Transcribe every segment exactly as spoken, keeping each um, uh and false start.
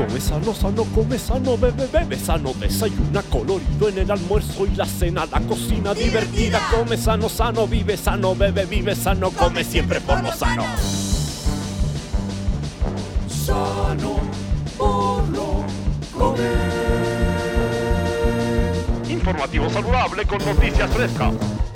Come sano, sano, come sano, bebe, bebe sano. Desayuna colorido en el almuerzo y la cena. La cocina divertida. Come sano, sano, vive sano, bebe, vive sano. Come siempre por lo sano. Sano por lo comer. Informativo saludable con noticias frescas.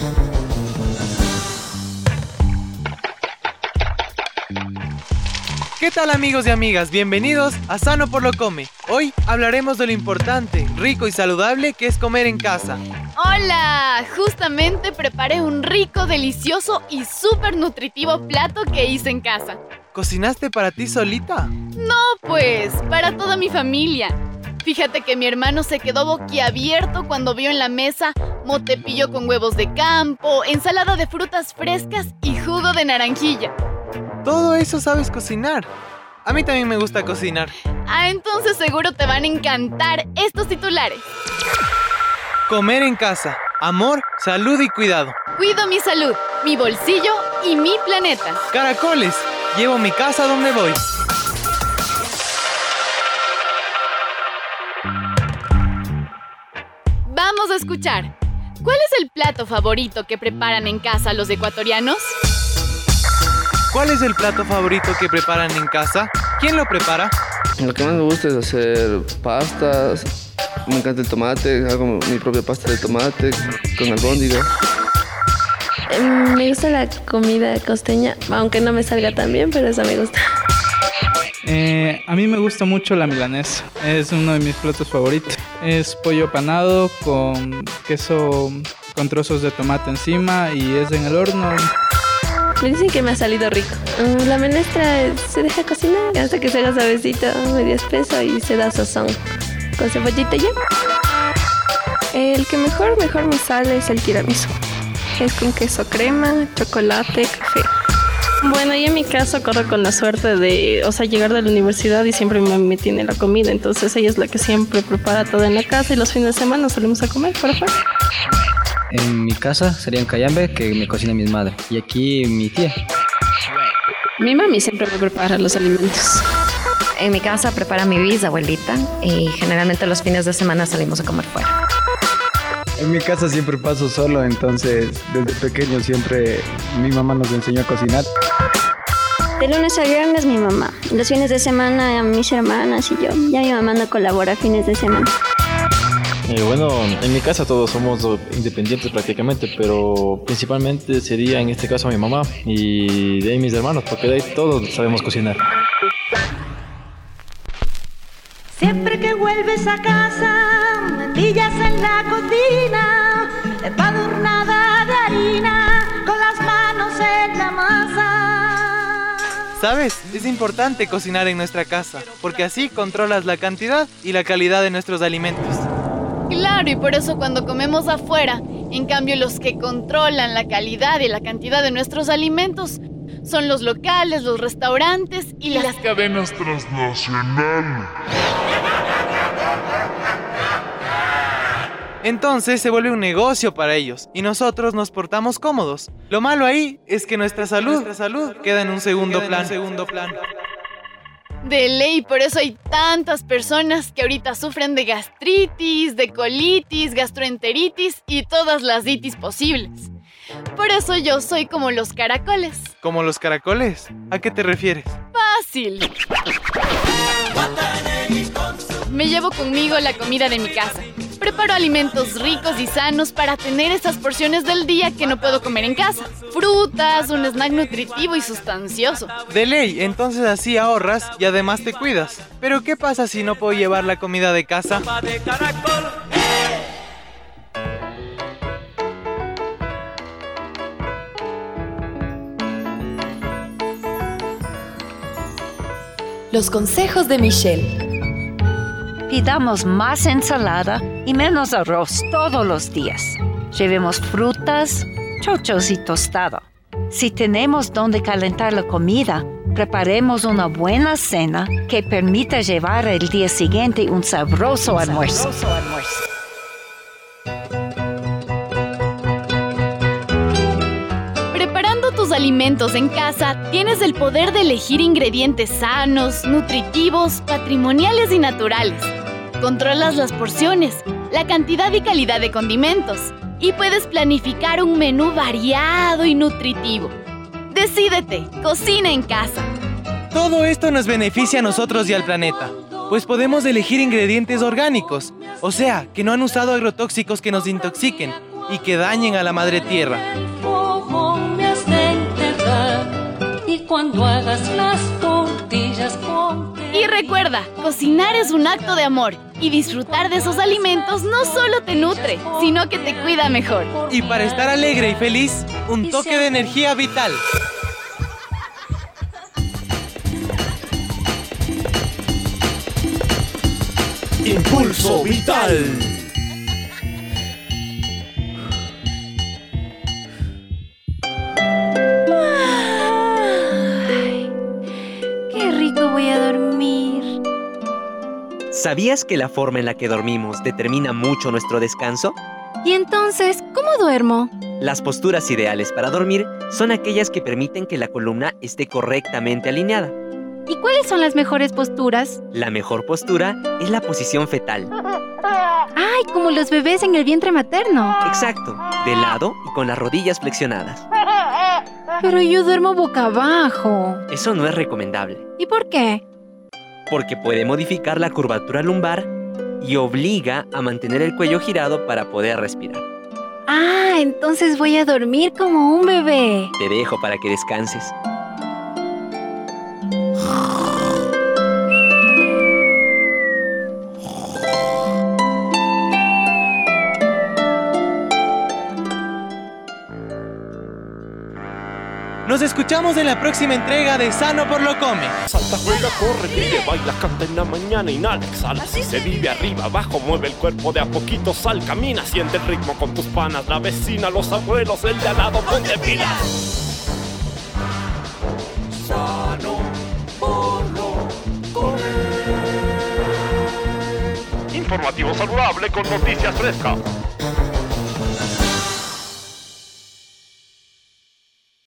¿Qué tal, amigos y amigas? Bienvenidos a Sano por lo Come. Hoy hablaremos de lo importante, rico y saludable que es comer en casa. ¡Hola! Justamente preparé un rico, delicioso y súper nutritivo plato que hice en casa. ¿Cocinaste para ti solita? No, pues, para toda mi familia. Fíjate que mi hermano se quedó boquiabierto cuando vio en la mesa motepillo con huevos de campo, ensalada de frutas frescas y jugo de naranjilla. Todo eso sabes cocinar. A mí también me gusta cocinar. Ah, entonces seguro te van a encantar estos titulares. Comer en casa. Amor, salud y cuidado. Cuido mi salud, mi bolsillo y mi planeta. Caracoles. Llevo mi casa donde voy. Vamos a escuchar. ¿Cuál es el plato favorito que preparan en casa los ecuatorianos? ¿Cuál es el plato favorito que preparan en casa? ¿Quién lo prepara? Lo que más me gusta es hacer pastas. Me encanta el tomate, hago mi propia pasta de tomate con albóndigas. Me gusta la comida costeña, aunque no me salga tan bien, pero eso me gusta. Eh, a mí me gusta mucho la milanesa, es uno de mis platos favoritos. Es pollo panado con queso con trozos de tomate encima y es en el horno. Me dicen que me ha salido rico. La menestra se deja cocinar hasta que se haga suavecito, medio espeso y se da sazón. Con cebollita ya. El que mejor, mejor me sale es el tiramisú. Es con queso crema, chocolate, café. Bueno, yo en mi caso corro con la suerte de, o sea, llegar de la universidad y siempre mi mami me tiene la comida. Entonces ella es la que siempre prepara todo en la casa y los fines de semana salimos a comer por afuera. En mi casa sería un cayambe que me cocina mi madre. Y aquí mi tía. Mi mami siempre me prepara los alimentos. En mi casa prepara mi bisabuelita y generalmente los fines de semana salimos a comer fuera. En mi casa siempre paso solo, entonces desde pequeño siempre mi mamá nos enseñó a cocinar. De lunes a viernes mi mamá. Los fines de semana mis hermanas y yo. Ya mi mamá no colabora fines de semana. Eh, bueno, en mi casa todos somos independientes prácticamente, pero principalmente sería en este caso mi mamá y de ahí mis hermanos, porque de ahí todos sabemos cocinar. Siempre que vuelves a casa, mendillas en la cocina, empadurnada de harina, con las manos en la masa. ¿Sabes? Es importante cocinar en nuestra casa, porque así controlas la cantidad y la calidad de nuestros alimentos. Claro, y por eso cuando comemos afuera, en cambio los que controlan la calidad y la cantidad de nuestros alimentos son los locales, los restaurantes y las, las cadenas transnacionales. Entonces se vuelve un negocio para ellos y nosotros nos portamos cómodos. Lo malo ahí es que nuestra salud, nuestra salud queda en un segundo plan. En un segundo plan. De ley, por eso hay tantas personas que ahorita sufren de gastritis, de colitis, gastroenteritis y todas las itis posibles. Por eso yo soy como los caracoles. ¿Como los caracoles? ¿A qué te refieres? Fácil. Me llevo conmigo la comida de mi casa. Preparo alimentos ricos y sanos para tener esas porciones del día que no puedo comer en casa. Frutas, un snack nutritivo y sustancioso. De ley, entonces así ahorras y además te cuidas. Pero ¿qué pasa si no puedo llevar la comida de casa? Los consejos de Michelle. Pidamos más ensalada y menos arroz todos los días. Llevemos frutas, chochos y tostado. Si tenemos donde calentar la comida, preparemos una buena cena que permita llevar el día siguiente un sabroso, un almuerzo. sabroso almuerzo. Preparando tus alimentos alimentos en casa, tienes el poder de elegir ingredientes sanos, nutritivos, patrimoniales y naturales. Controlas las porciones, la cantidad y calidad de condimentos y puedes planificar un menú variado y nutritivo. Decídete, cocina en casa. Todo esto nos beneficia a nosotros y al planeta, pues podemos elegir ingredientes orgánicos, o sea, que no han usado agrotóxicos que nos intoxiquen y que dañen a la madre tierra. Me has de enterrar, y cuando hagas las tortillas ponte... Y recuerda, cocinar es un acto de amor y disfrutar de esos alimentos no solo te nutre, sino que te cuida mejor. Y para estar alegre y feliz, un toque de energía vital. Impulso Vital. Ay, qué rico voy a dormir. ¿Sabías que la forma en la que dormimos determina mucho nuestro descanso? ¿Y entonces cómo duermo? Las posturas ideales para dormir son aquellas que permiten que la columna esté correctamente alineada. ¿Y cuáles son las mejores posturas? La mejor postura es la posición fetal. ¡Ay, como los bebés en el vientre materno! Exacto, de lado y con las rodillas flexionadas. Pero yo duermo boca abajo. Eso no es recomendable. ¿Y por qué? Porque puede modificar la curvatura lumbar y obliga a mantener el cuello girado para poder respirar. Ah, entonces voy a dormir como un bebé. Te dejo para que descanses. Nos escuchamos en la próxima entrega de Sano por lo Come. Salta, juega, corre, vive, baila, canta en la mañana, inhala, exhala. Así se vive arriba, abajo, mueve el cuerpo de a poquito, sal, camina, siente el ritmo con tus panas, la vecina, los abuelos, el de al lado, ponte pilas. Sano por lo Come. Informativo saludable con noticias frescas.